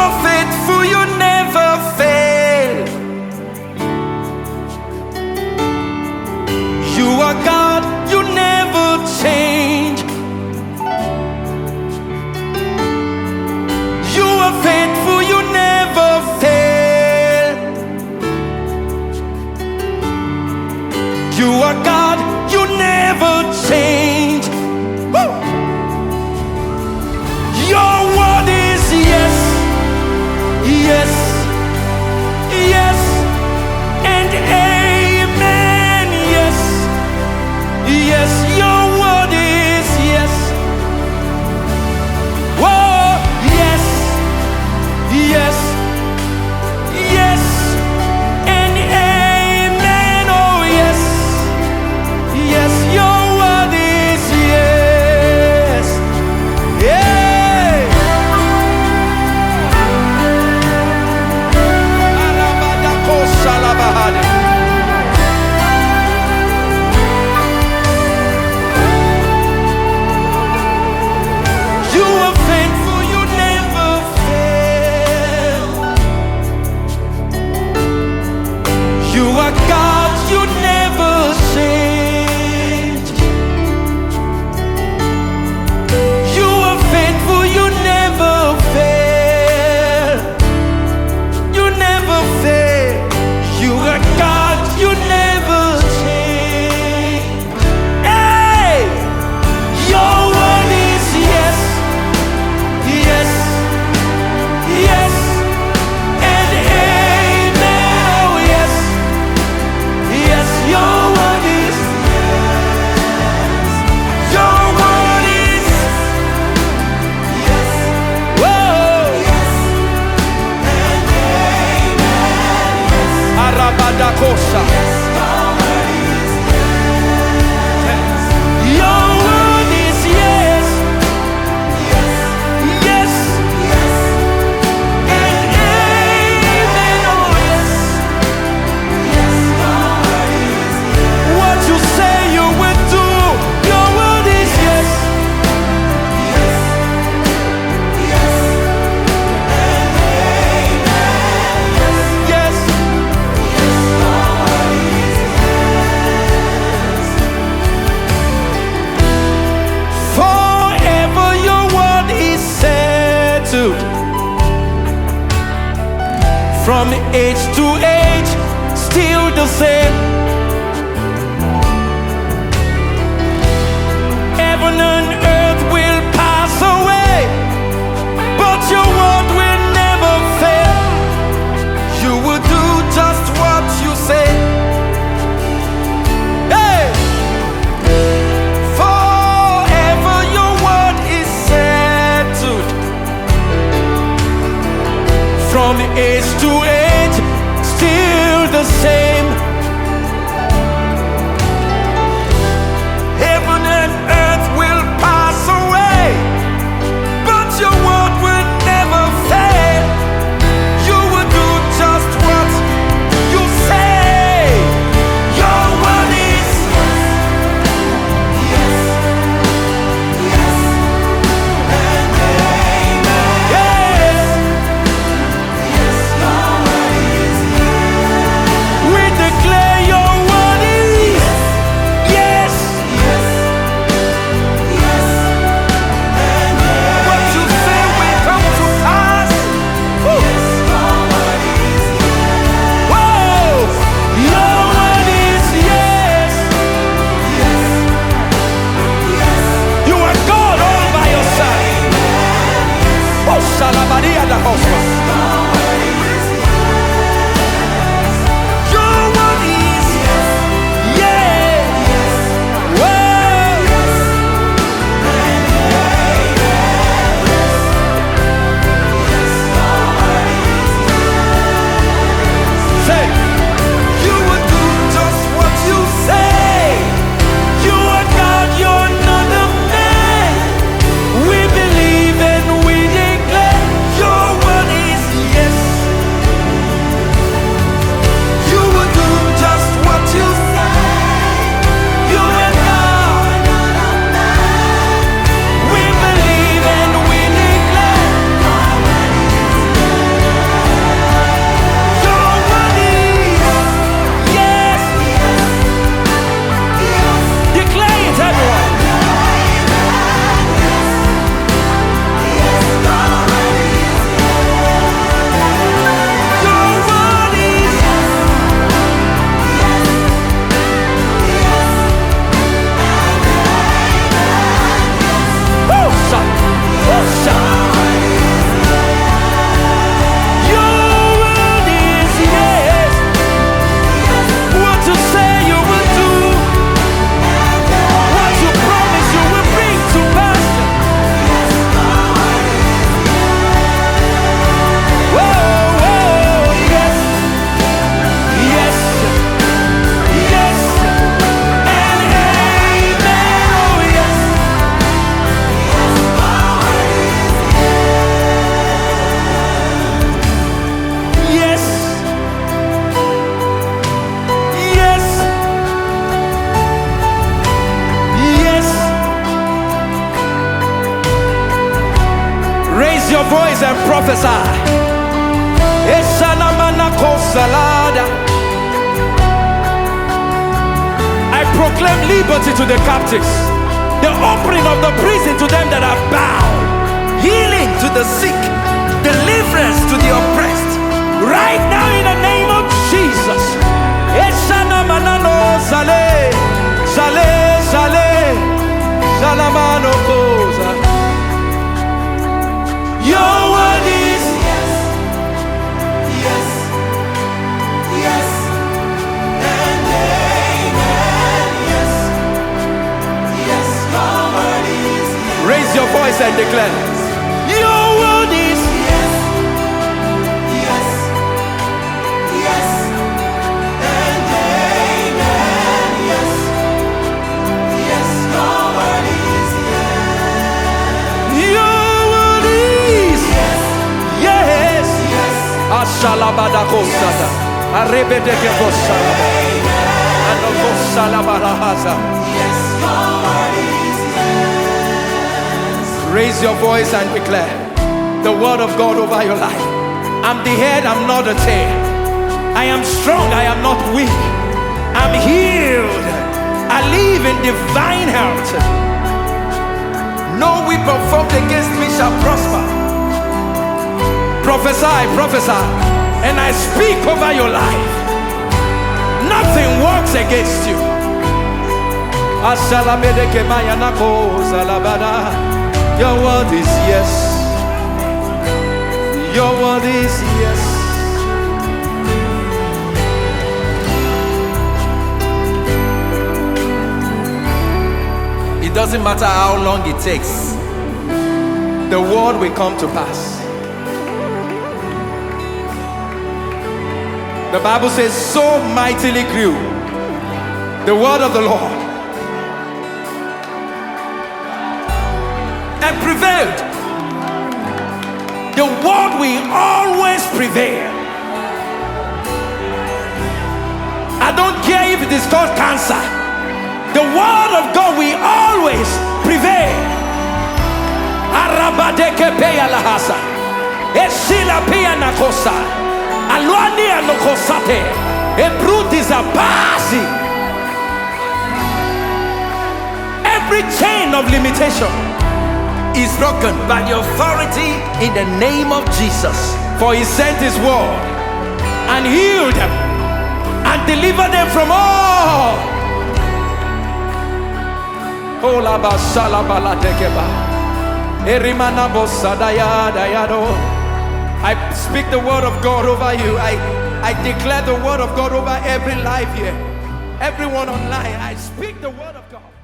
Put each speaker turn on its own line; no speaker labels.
are faithful, you never fail. You are God, you never change. You are faithful, you never fail. You are God, you never change. Woo! Your word is yes, yes, yes, and amen. Yes, yes, your word is yes. Whoa, yes, yes, yes, and amen. Oh yes, yes, your word is yes. Yeah. Alabadakoshalabahade. You are faithful, you never fail. You are God, you never change. You are faithful, you never fail. You never fail. You are God, you never change. Hey! Your word is yes, yes, yes, and amen. Oh yes, yes, your word is yes. Your word is yes. Whoa! Yes, and amen. Arabadakosha. Your word is yes. Yes, and amen. Oh yes. What you say you will do. Your word is yes. Yes. Forever your word is settled. From age to age, still the same. Heaven and earth will pass away, but your word will never fail. You will do just what you say. Hey! Forever your word is settled. From age to age, still the same. Heaven and earth will pass away, but your word will never fail. You will do just what you say. Your word is yes, yes, and amen. Yes, yes, your word is yes. We your voice and prophesy. I proclaim liberty to the captives, the opening of the prison to them that are bound, healing to the sick, deliverance to the oppressed. Right now in the name of Jesus. Your word is yes, yes, yes, and amen. Yes, yes, your word is yes. Raise your voice and declare. Your word is yes, yes, yes, and amen. Yes, yes, your word is yes. Your word is yes, yes, yes. Ashalabadakosada, arebedekebosada, anokosalabarahaza. Yes, your word is yes. Raise your voice and declare the word of God over your life. I'm the head, I'm not the tail. I am strong, I am not weak. I'm healed. I live in divine health. No weapon formed against me shall prosper. Prophesy, prophesy, and I speak over your life. Nothing works against you. Your word is yes. Your word is yes. It doesn't matter how long it takes, the word will come to pass. The Bible says, so mightily grew the word of the Lord and prevailed. The word will always prevail. I don't care if it is called cancer. The word of God will always prevail. Arabadeke peya lahasa, esila peya nakosa, alwani anokosate, ebrutiza basi. Every chain of limitation is broken by the authority in the name of Jesus. For he sent his word and healed them and delivered them from all. I speak the word of God over you. I declare the word of God over every life here, everyone online. I speak the word of God.